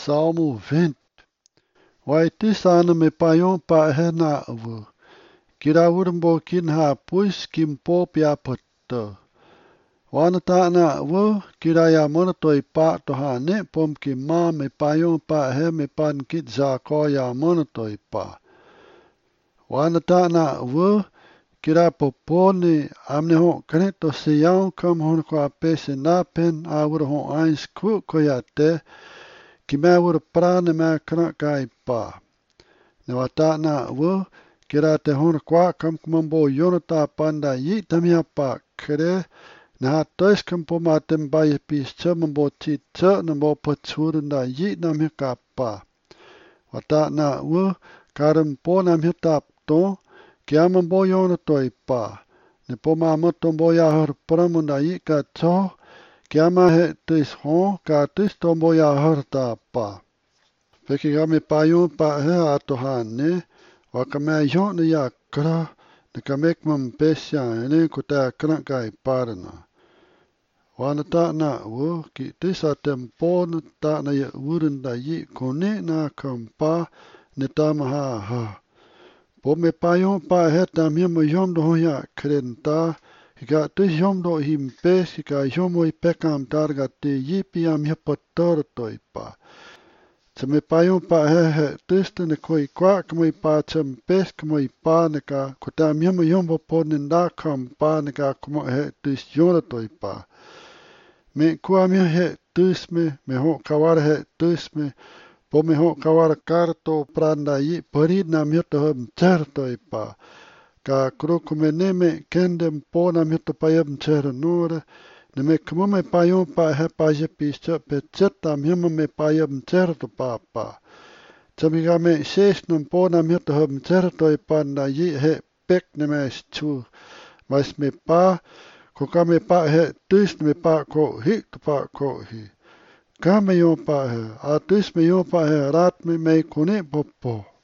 Salmo 20. Wai tisana me payon pa hena avu. Kira urumbo kin ha puis kimpo pia putta. Wana ta na avu kira ya mona toi pa to ha ne pom ki ma me payon pa he me pan kit za ko ya mona toi pa. Wana ta na avu kira poponi amne ho kreto se yaun kam hon ko pese na pen awur ho eins ku ko ya te ki me awur prane me kra kai pa. Ne wata na avu kira te hon kwa kam kumambo yonata panda yi tamia pa kre na ha tois kam po matem ba ye pis chamambo ti cha na mo patsurunda yi namia ka pa. Wata na avu karam po namia tap to kiamambo yonatoi pa. Ne po mamotombo ya har pramunda yi ka cho kiama he tis hon ka tis tombo ya har ta pa. Peki kami payon pa he ato hane, wakame yon ya kra, ne kamek mam pesya ene kuta kra kai parana. Wana ta na wo ki tisa tempon ta na ya urunda yi kone na kampa ne tamaha ha. Po me payon pa he tam yam yom do ya krenta, hika tis yom do him pes hika yom oi pekam targa te yi piam ya pator toi pa. Se me payon pa he tiste ne koi kwa kama pa cham pes kama pa ne ka kota miama yombo po nenda kam pa ne ka kuma he tis yona toi pa. Me kua mia he tis me ho kawara he tis po me ho kawara karto pranda yi parid na mia to hem cher toi pa. Ka kuro kume ne me kendem po na mia to pa yem cher nore. Ne me kama me payon pa he pa je pischa pe cheta miama me pa yem cher to pa pa. Chamiga me ses nam po na mia to hem cher to pa na yi he pek ne me chu. Mas me pa ko ka me pa he tis me pa ko hi to pa ko hi. Ka me yon pa he a tis me yon pa he rat me kone popo.